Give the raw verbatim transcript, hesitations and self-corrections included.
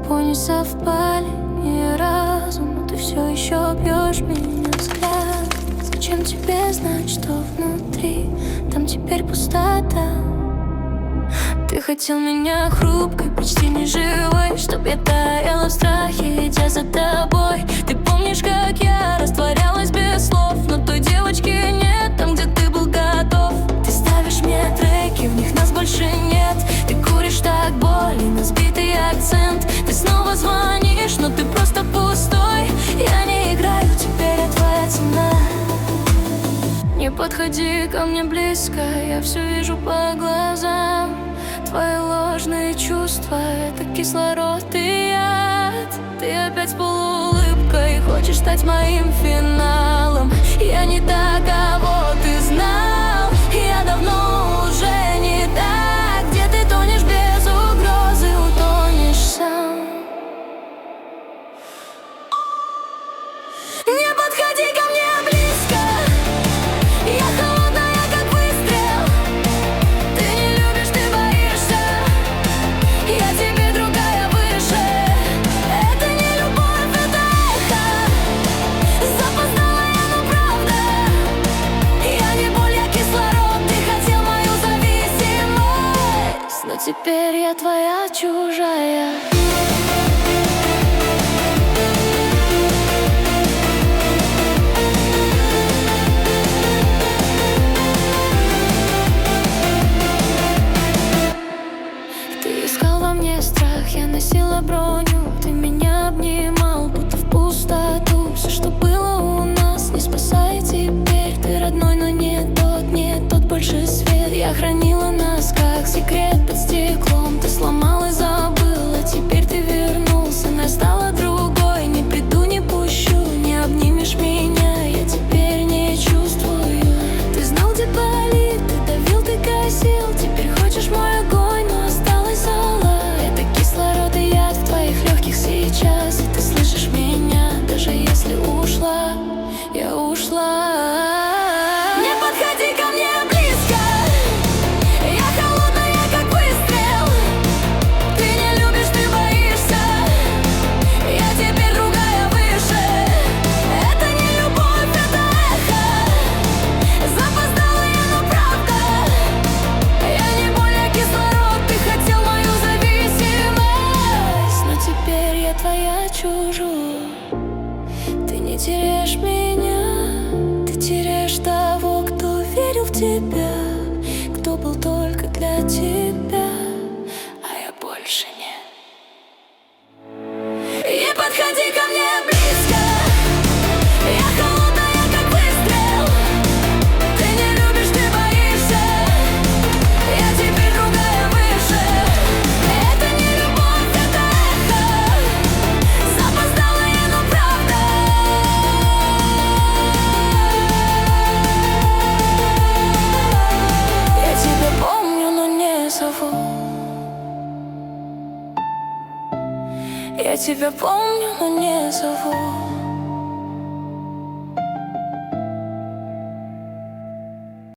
тобой не совпали ни разу, но ты все еще бьешь меня взгляд. Зачем тебе знать, что внутри? Там теперь пустота. Ты хотел меня хрупкой, почти неживой, чтоб я таяла в страхе, идя за тобой. Ты помнишь, как я растворялась без слов, но той девочки нет там, где ты был готов. Ты ставишь мне треки, в них нас больше нет. Ты куришь так больно, сбитый акцент. Ты снова звонишь, но ты просто пустой. Я не играю, теперь я твоя цена. Не подходи ко мне близко, я все вижу по глазам. Твои ложные чувства — это кислород и яд. Ты опять с полуулыбкой хочешь стать моим финалом. Я не та, кого ты знал. Я давно уже не та, где ты тонешь без угрозы, утонешь сам. Не подходи ко мне близко, я холодная, как выстрел. Ты не любишь, ты боишься, я тебе другая выше. Это не любовь, это эхо. Запоздалая, но правда. Я не боль, я кислород. Ты хотел мою зависимость, но теперь я твоя чужая. Ты искал во мне страх, я носила броню. Ты меня обнимал, будто в пустоту. Все, что было у нас, не спасай теперь. Ты родной, но не тот, не тот больше свет. Я хранила нас, как секрет под стеклом. Ты сломал и забыл, а теперь ты вернулся. Но я стала другой, не приду, не пущу. Не обнимешь меня, я теперь не чувствую. Ты знал, где болит, ты давил, ты косил. Теперь хочешь мой огонь, но осталась зола. Это кислород и яд в твоих легких сейчас. И ты слышишь меня, даже если ушла, я ушла. Не подходи ко мне близко, я холодная, как выстрел. Ты не любишь, ты боишься, я теперь другая выше. Это не любовь, это эхо. Запоздалая, но правда. Я не боль, я кислород. Ты хотел мою зависимость, но теперь я твоя чужая. Ты не теряешь меня, ты теряешь того, кто верил в тебя, кто был только для тебя, а я больше нет. Не подходи ко мне близко, я холодная, как выстрел. Ты не любишь, ты боишься, я теперь другая выше. Это не любовь, это эхо. Запоздалая, но правда. Я тебя помню, но не зову. Я тебя помню, но не зову.